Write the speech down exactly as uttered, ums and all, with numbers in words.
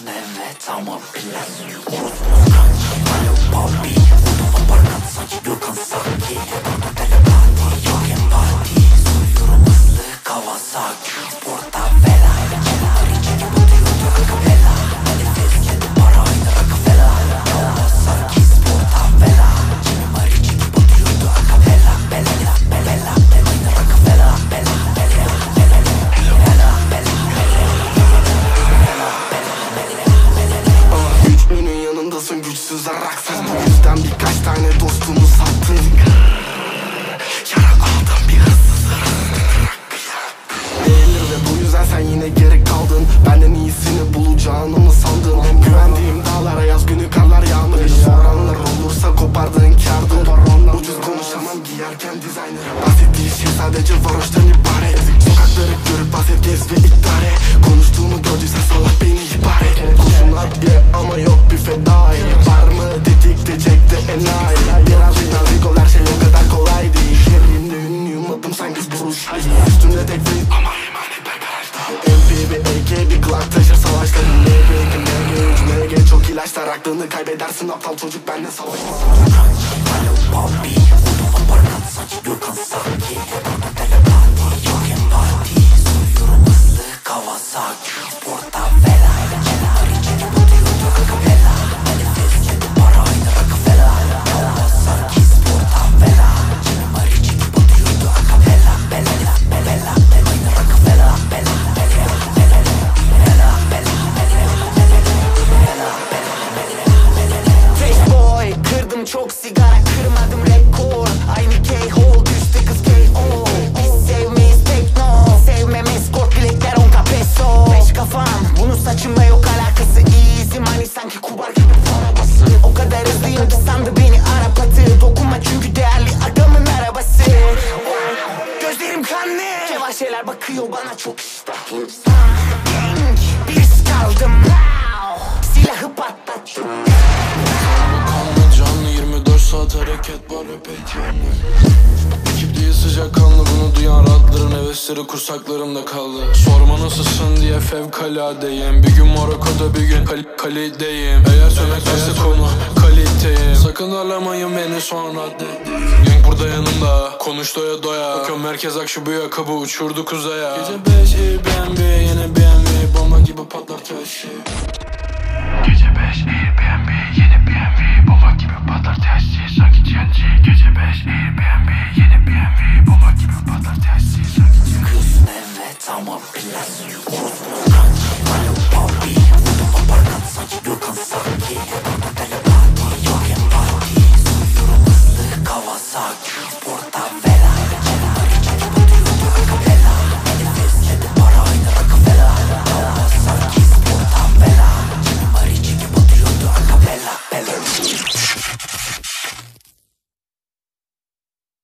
Kızsın evet ama bilen Orospu'nun kanki alo papi Vurdum aparkat sanki Gürkan Saki Burada telepati yok empati Soyuyorum hızlı Kawasaki Portavela Haricini butuyordu akapela Manifest kendi para aynı Rockefeller Kawasaki Portavela Jimmy Haricini butuyordu akapela Bela bela bela bela aynı Rockefeller Bela bela bela bela bela Güç ünün yanındasın güçsüz araksız. Bu yüzden birkaç tane dostumu sattın. Yara aldım bir hırsız. Değildir ve bu yüzden sen yine geri kaldın. Benden iyisini bulacağını mı sandın? Güvendiğim dağlara yaz günü karlar yağmur. Soranlar olursa kopardığın kârdır. Ucuz konuşamam giyerken designer. Bahsettiği şey sadece varoştan ibaret. Sokakları görüp bahset gez ve idare. Konuştuğumu gördüysen salak beni ihbar et. Kurşun at ye ama yok bir fedai. Var mı tetikleyecekti enayi. Birazcık nazik ol her şey o kadar kolay değil. Şehrimde ünlüyüm adım sanki Bruce Lee. Üstümde tek değil ama emanetler garajda. M P bir A K bir Glock taşır savaşları. M P iki M G üç M G çok ilaçlar. Aklını kaybedersin aptal çocuk benle savaşma. Alo papi Vurdum aparkat sanki Gürkan Saki Burada telepati yok empati Soyuyorum hızlı Kawasaki Portavela Haricini butuyordu akapela Manifest kendi para aynı Rockefeller Kawasaki Portavela Jimmy Haricini butuyordu akapela Bela bela bela bela aynı Rockefeller Bela bela bela bela bela bela Face boy kırdım çok sigara kırmadım rekor. Aynı K-hole düştü kız K O. Biz sevmeyiz tekno. Sevmem escort bilekler on peso. Beş kafam bunun saçımla yok alakası. Easy money sanki kubar gibi para bası. O kadar hızlıyım ki sandı beni Arap atı. Dokunma çünkü değerli adamın arabası. Gözlerim kanlı. Kevaşeler bakıyor bana çok iştahlı. Gang bir risk aldım. Silahı patlattım. Canlı yirmi dört saat hareket var repet yanlı. Ekip değil sıcak kanlı bunu duyan rahatların hevesleri kursaklarımda kaldı. Sorma nasılsın diye fevkaladeyim. Bir gün Morokko'da bir gün kal Kali'deyim. Eğer söylemezse konu kaliteyim. Sakın aramayın beni sonra dediğim. Gang burada yanımda konuş doya doya. Bakıyorum merkez akşı bu yakabı uçurdu kuzeye. Gece beş Airbnb yine B M W bomba gibi patlar taşı. Gece beş Airbnb yeni B M W bomba gibi patlar tesis sanki T N T. Gece beş Airbnb yeni B M W bomba gibi patlar tesis sanki T N T. Kızsın evet ama bilen Orospu'nun kanki alo papi Vurdum aparkat sanki Gürkan Saki Burada telepati yok empati Soyuyorum hızlı Kawasaki Portavela